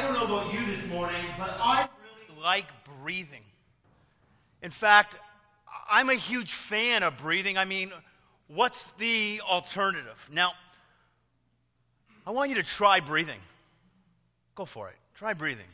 don't know about you this morning, but I really like breathing. In fact, I'm a huge fan of breathing. I mean, what's the alternative? Now, I want you to try breathing. Go for it. Try breathing.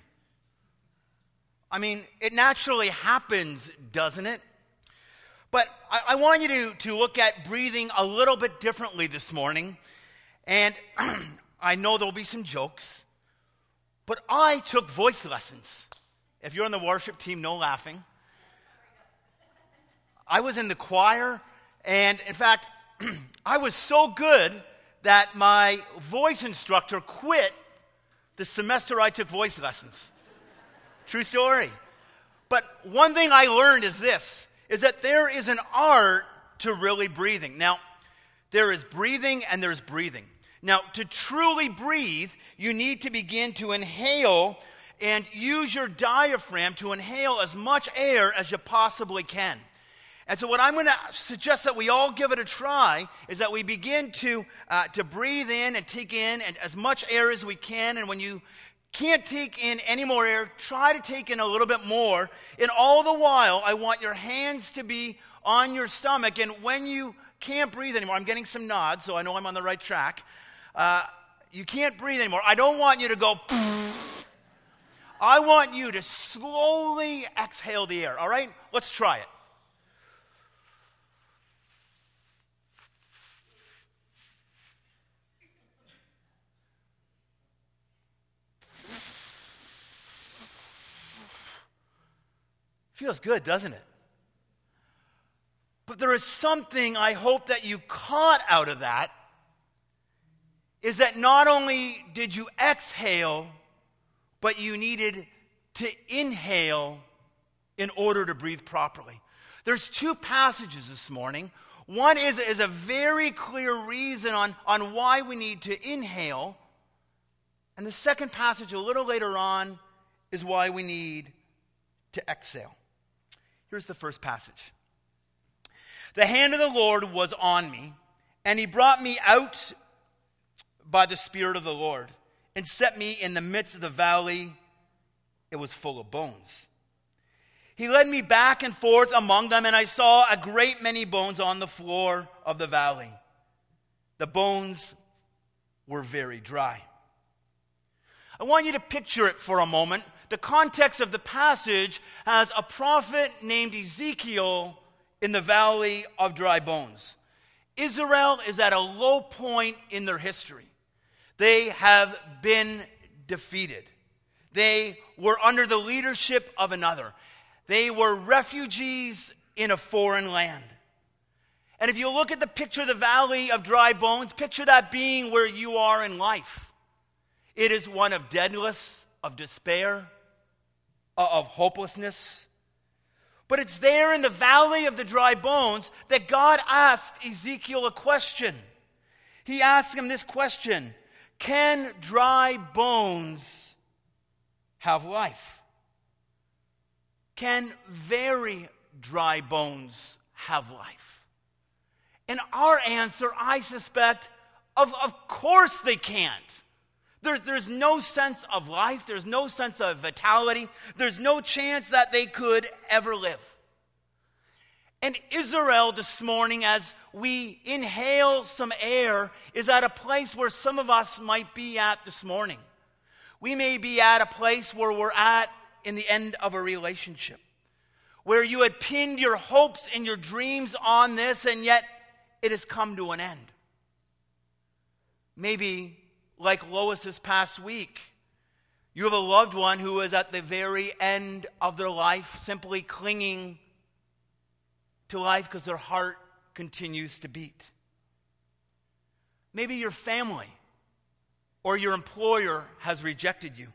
I mean, it naturally happens, doesn't it? But I want you to look at breathing a little bit differently this morning. And I know there'll be some jokes. But I took voice lessons. If you're on the worship team, no laughing. I was in the choir, and in fact, I was so good that my voice instructor quit the semester I took voice lessons. True story. But one thing I learned is this, is that there is an art to really breathing. Now, there is breathing and there's breathing. Now, to truly breathe, you need to begin to inhale and use your diaphragm to inhale as much air as you possibly can. And so what I'm going to suggest that we all give it a try is that we begin to breathe in and take in and as much air as we can. And when you can't take in any more air, try to take in a little bit more. And all the while, I want your hands to be on your stomach. And when you can't breathe anymore, I'm getting some nods, so I know I'm on the right track. You can't breathe anymore. I don't want you to go, I want you to slowly exhale the air, all right? Let's try it. Feels good, doesn't it? But there is something I hope that you caught out of that, is that not only did you exhale, but you needed to inhale in order to breathe properly. There's two passages this morning. One is a very clear reason on why we need to inhale. And the second passage a little later on is why we need to exhale. Here's the first passage. The hand of the Lord was on me, and he brought me out by the Spirit of the Lord, and set me in the midst of the valley. It was full of bones. He led me back and forth among them, and I saw a great many bones on the floor of the valley. The bones were very dry. I want you to picture it for a moment. The context of the passage has a prophet named Ezekiel in the valley of dry bones. Israel is at a low point in their history. They have been defeated. They were under the leadership of another. They were refugees in a foreign land. And if you look at the picture of the valley of dry bones, picture that being where you are in life. It is one of deadness, of despair, of hopelessness. But it's there in the valley of the dry bones that God asked Ezekiel a question. He asked him this question: can dry bones have life? Can very dry bones have life? And our answer, I suspect, of course they can't. There's no sense of life. There's no sense of vitality. There's no chance that they could ever live. And Israel this morning, as we inhale some air, is at a place where some of us might be at this morning. We may be at a place where we're at in the end of a relationship, where you had pinned your hopes and your dreams on this, and yet it has come to an end. Maybe, like Lois this past week, you have a loved one who is at the very end of their life, simply clinging to life because their heart continues to beat. Maybe your family or your employer has rejected you.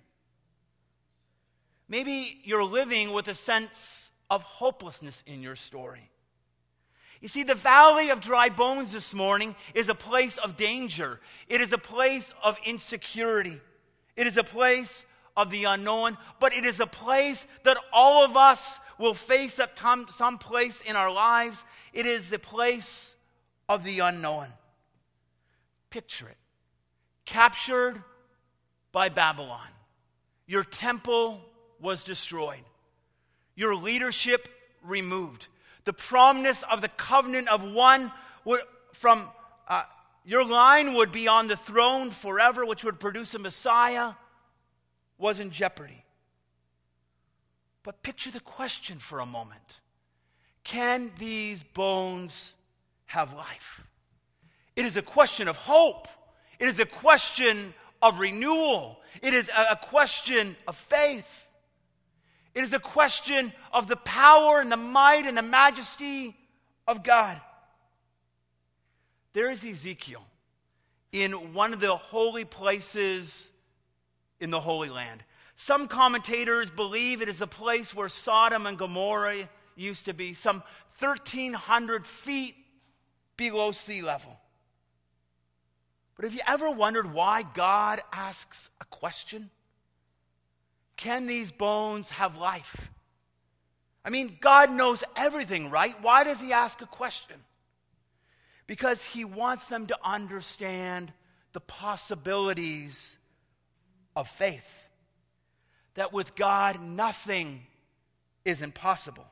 Maybe you're living with a sense of hopelessness in your story. You see, the valley of dry bones this morning is a place of danger. It is a place of insecurity. It is a place of the unknown, but it is a place that all of us will face at some place in our lives. It is the place of the unknown. Picture it. Captured by Babylon. Your temple was destroyed. Your leadership removed. The promise of the covenant of one from your line would be on the throne forever, which would produce a Messiah, was in jeopardy. But picture the question for a moment. Can these bones have life? It is a question of hope. It is a question of renewal. It is a question of faith. It is a question of the power and the might and the majesty of God. There is Ezekiel in one of the holy places in the Holy Land. Some commentators believe it is a place where Sodom and Gomorrah used to be, some 1,300 feet below sea level. But have you ever wondered why God asks a question? Can these bones have life? I mean, God knows everything, right? Why does he ask a question? Because he wants them to understand the possibilities of faith. That with God, nothing is impossible.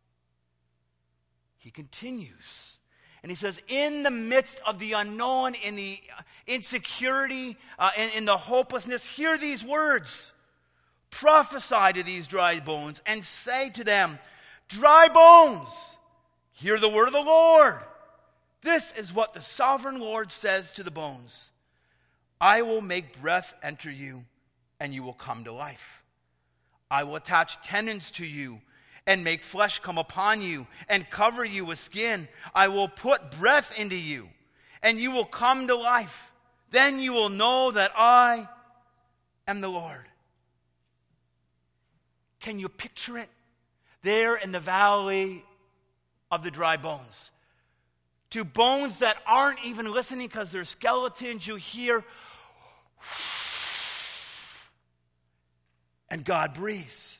He continues. And he says, in the midst of the unknown, in the insecurity, in the hopelessness, hear these words. Prophesy to these dry bones and say to them, dry bones, hear the word of the Lord. This is what the sovereign Lord says to the bones. I will make breath enter you, and you will come to life. I will attach tendons to you and make flesh come upon you and cover you with skin. I will put breath into you, and you will come to life. Then you will know that I am the Lord. Can you picture it? There in the valley of the dry bones. To bones that aren't even listening because they're skeletons, you hear, and God breathes.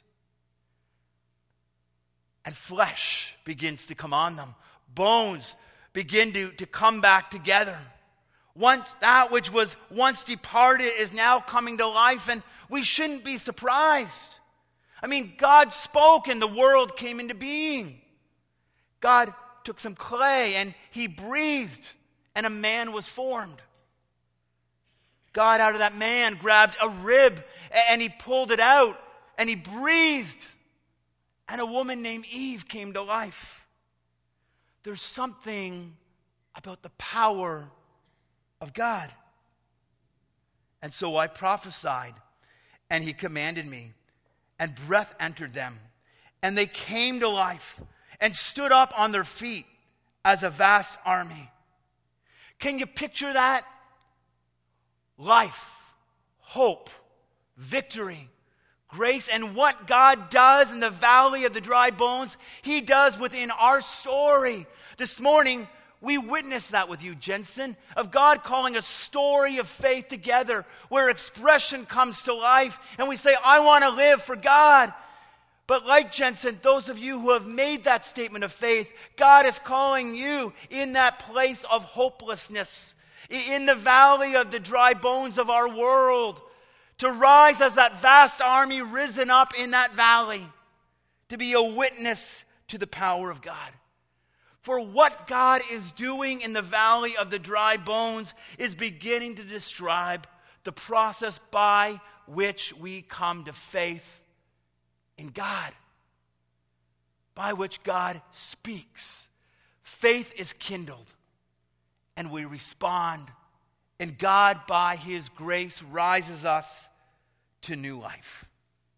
And flesh begins to come on them. Bones begin to come back together. Once that which was once departed is now coming to life, and we shouldn't be surprised. I mean, God spoke and the world came into being. God took some clay and he breathed and a man was formed. God out of that man grabbed a rib and he pulled it out and he breathed. And a woman named Eve came to life. There's something about the power of God. And so I prophesied, and he commanded me, and breath entered them, and they came to life and stood up on their feet as a vast army. Can you picture that? Life, hope, victory, grace, and what God does in the valley of the dry bones, he does within our story. This morning, we witnessed that with you, Jensen, of God calling a story of faith together where expression comes to life and we say, I want to live for God. But like Jensen, those of you who have made that statement of faith, God is calling you in that place of hopelessness, in the valley of the dry bones of our world, to rise as that vast army risen up in that valley, to be a witness to the power of God. For what God is doing in the valley of the dry bones is beginning to describe the process by which we come to faith in God, by which God speaks. Faith is kindled, and we respond, and God, by his grace, rises us to new life.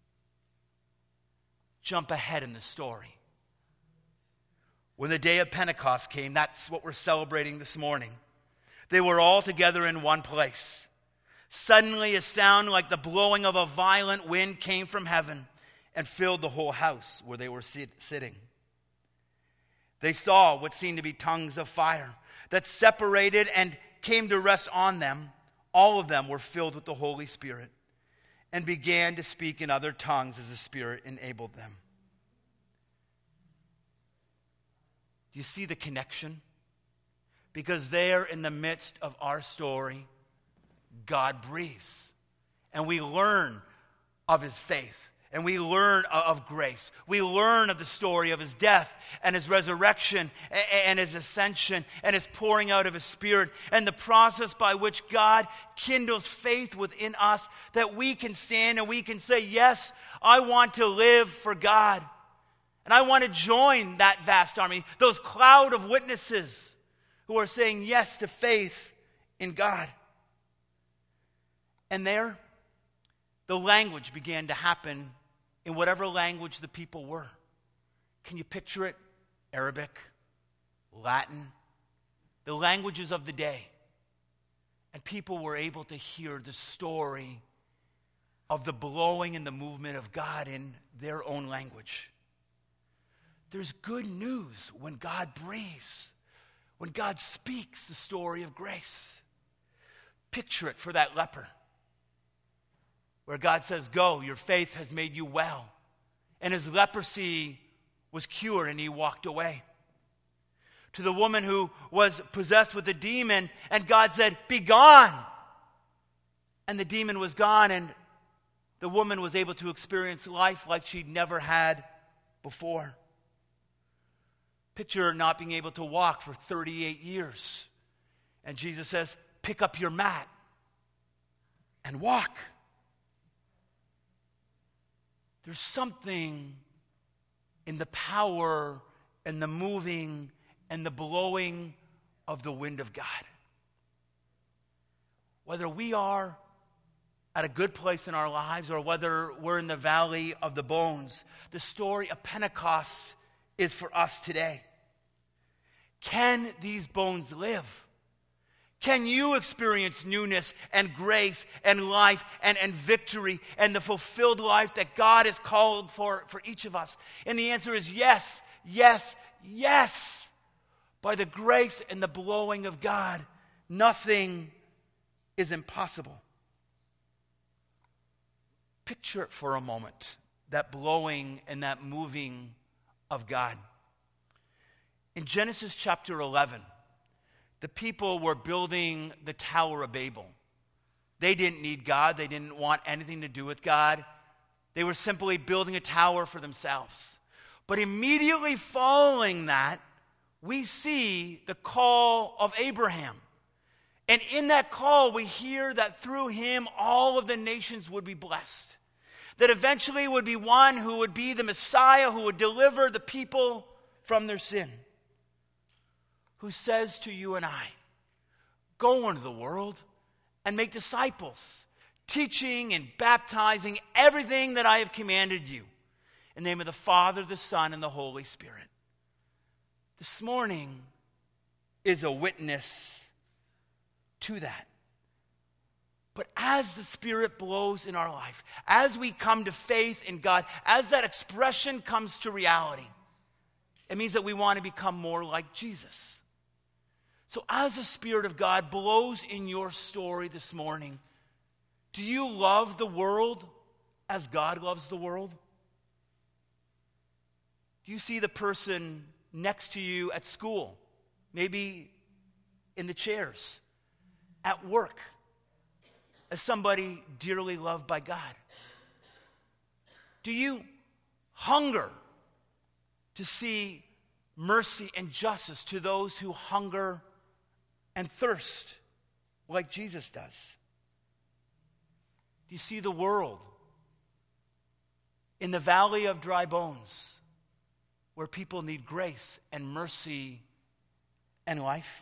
Jump ahead in the story. When the day of Pentecost came, that's what we're celebrating this morning, they were all together in one place. Suddenly a sound like the blowing of a violent wind came from heaven and filled the whole house where they were sitting. They saw what seemed to be tongues of fire that separated and came to rest on them. All of them were filled with the Holy Spirit and began to speak in other tongues as the Spirit enabled them. You see the connection? Because there in the midst of our story, God breathes. And we learn of his faith. And we learn of grace. We learn of the story of his death and his resurrection and his ascension and his pouring out of his Spirit and the process by which God kindles faith within us that we can stand and we can say, yes, I want to live for God. And I want to join that vast army, those cloud of witnesses who are saying yes to faith in God. And there, the language began to happen in whatever language the people were. Can you picture it? Arabic, Latin, the languages of the day. And people were able to hear the story of the blowing and the movement of God in their own language. There's good news when God breathes, when God speaks the story of grace. Picture it for that leper, where God says, go, your faith has made you well. And his leprosy was cured and he walked away. To the woman who was possessed with a demon, and God said, be gone. And the demon was gone, and the woman was able to experience life like she'd never had before. Picture her not being able to walk for 38 years. And Jesus says, pick up your mat and walk. There's something in the power and the moving and the blowing of the wind of God. Whether we are at a good place in our lives or whether we're in the valley of the bones, the story of Pentecost is for us today. Can these bones live? Can you experience newness and grace and life and victory and the fulfilled life that God has called for each of us? And the answer is yes, yes, yes. By the grace and the blowing of God, nothing is impossible. Picture it for a moment, that blowing and that moving of God. In Genesis chapter 11, the people were building the Tower of Babel. They didn't need God. They didn't want anything to do with God. They were simply building a tower for themselves. But immediately following that, we see the call of Abraham. And in that call, we hear that through him, all of the nations would be blessed. That eventually would be one who would be the Messiah, who would deliver the people from their sin. Who says to you and I, go into the world and make disciples, teaching and baptizing everything that I have commanded you. In the name of the Father, the Son, and the Holy Spirit. This morning is a witness to that. But as the Spirit blows in our life, as we come to faith in God, as that expression comes to reality, it means that we want to become more like Jesus. So as the Spirit of God blows in your story this morning, do you love the world as God loves the world? Do you see the person next to you at school, maybe in the chairs, at work, as somebody dearly loved by God? Do you hunger to see mercy and justice to those who hunger and thirst like Jesus does? Do you see the world in the valley of dry bones where people need grace and mercy and life?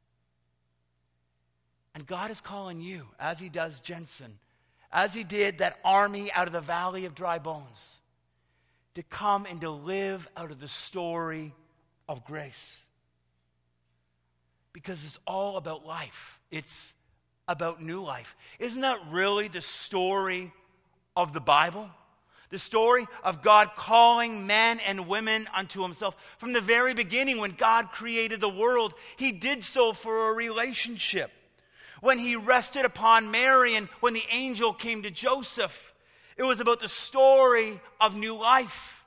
And God is calling you, as he does Jensen, as he did that army out of the valley of dry bones, to come and to live out of the story of grace. Because it's all about life. It's about new life. Isn't that really the story of the Bible? The story of God calling men and women unto himself. From the very beginning, when God created the world, he did so for a relationship. When he rested upon Mary and when the angel came to Joseph, it was about the story of new life.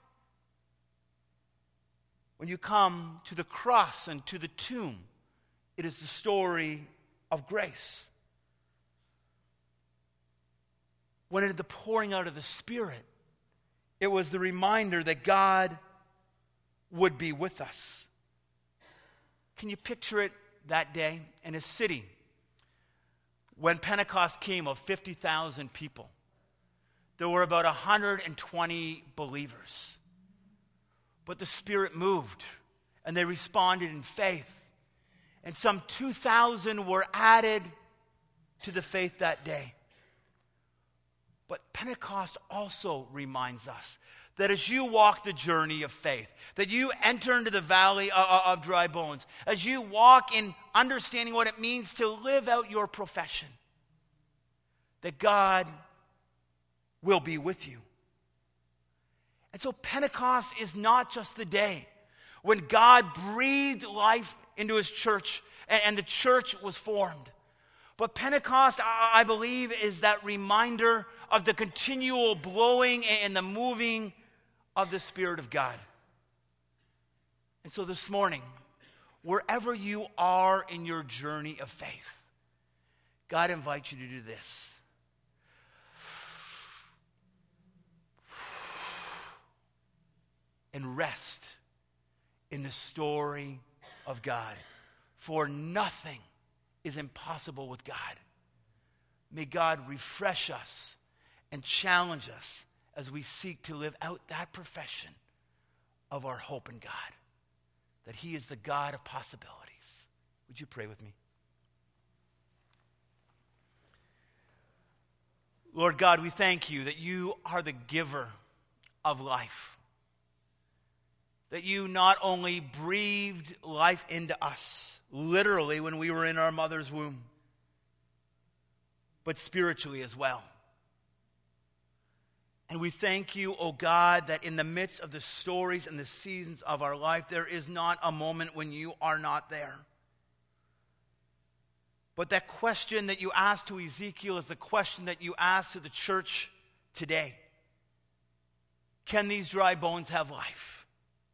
When you come to the cross and to the tomb, it is the story of grace. when at the pouring out of the Spirit, it was the reminder that God would be with us. Can you picture it that day in a city when Pentecost came of 50,000 people? There were about 120 believers. But the Spirit moved, and they responded in faith. And some 2,000 were added to the faith that day. But Pentecost also reminds us that as you walk the journey of faith, that you enter into the valley of dry bones, as you walk in understanding what it means to live out your profession, that God will be with you. And so Pentecost is not just the day when God breathed life into his church and the church was formed. But Pentecost, I believe, is that reminder of the continual blowing and the moving of the Spirit of God. And so this morning, wherever you are in your journey of faith, God invites you to do this. And rest in the story of God. For nothing is impossible with God. May God refresh us and challenge us as we seek to live out that profession of our hope in God, that he is the God of possibilities. Would you pray with me? Lord God, we thank you that you are the giver of life, that you not only breathed life into us, literally when we were in our mother's womb, but spiritually as well. And we thank you, O God, that in the midst of the stories and the seasons of our life, there is not a moment when you are not there. But that question that you asked to Ezekiel is the question that you asked to the church today. Can these dry bones have life?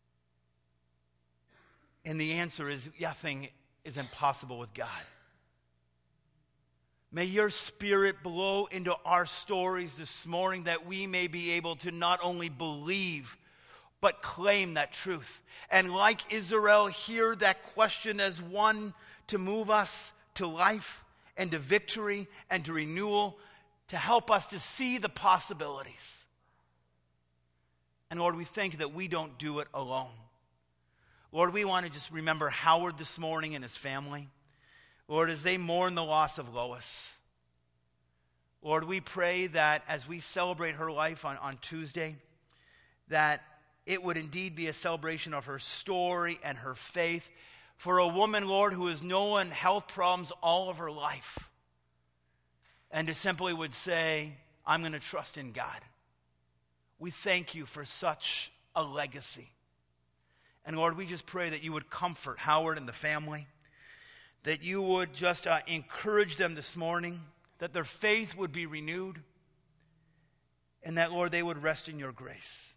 And the answer is nothing is impossible with God. May your Spirit blow into our stories this morning that we may be able to not only believe, but claim that truth. And like Israel, hear that question as one to move us to life and to victory and to renewal, to help us to see the possibilities. And Lord, we thank you that we don't do it alone. Lord, we want to just remember Howard this morning and his family. Lord, as they mourn the loss of Lois. Lord, we pray that as we celebrate her life on Tuesday, that it would indeed be a celebration of her story and her faith for a woman, Lord, who has known health problems all of her life. And to simply would say, I'm going to trust in God. We thank you for such a legacy. And Lord, we just pray that you would comfort Howard and the family, that you would just encourage them this morning, that their faith would be renewed, and that, Lord, they would rest in your grace.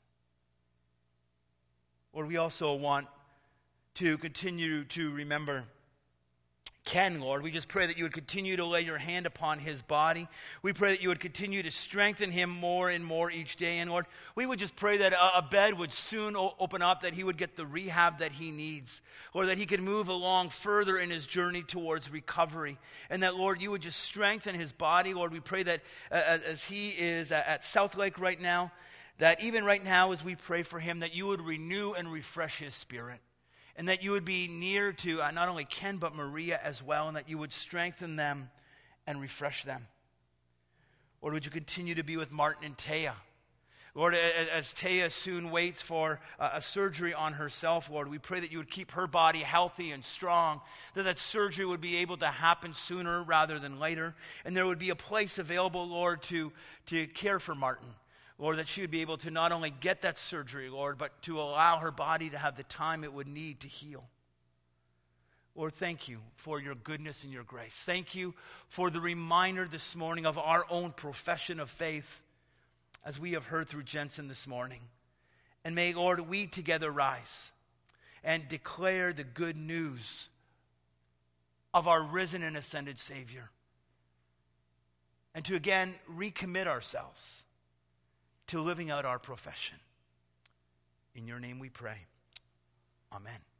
Lord, we also want to continue to remember Ken, Lord. We just pray that you would continue to lay your hand upon his body. We pray that you would continue to strengthen him more and more each day. And Lord, we would just pray that a bed would soon open up, that he would get the rehab that he needs. Lord, that he could move along further in his journey towards recovery. And that, Lord, you would just strengthen his body. Lord, we pray that as he is at South Lake right now, that even right now as we pray for him, that you would renew and refresh his spirit. And that you would be near to not only Ken, but Maria as well, and that you would strengthen them and refresh them. Lord, would you continue to be with Martin and Taya? Lord, as Taya soon waits for a surgery on herself, Lord, we pray that you would keep her body healthy and strong, that surgery would be able to happen sooner rather than later, and there would be a place available, Lord, to care for Martin. Lord, that she would be able to not only get that surgery, Lord, but to allow her body to have the time it would need to heal. Lord, thank you for your goodness and your grace. Thank you for the reminder this morning of our own profession of faith, as we have heard through Jensen this morning. And may, Lord, we together rise and declare the good news of our risen and ascended Savior. and to again recommit ourselves to living out our profession. In your name we pray. Amen.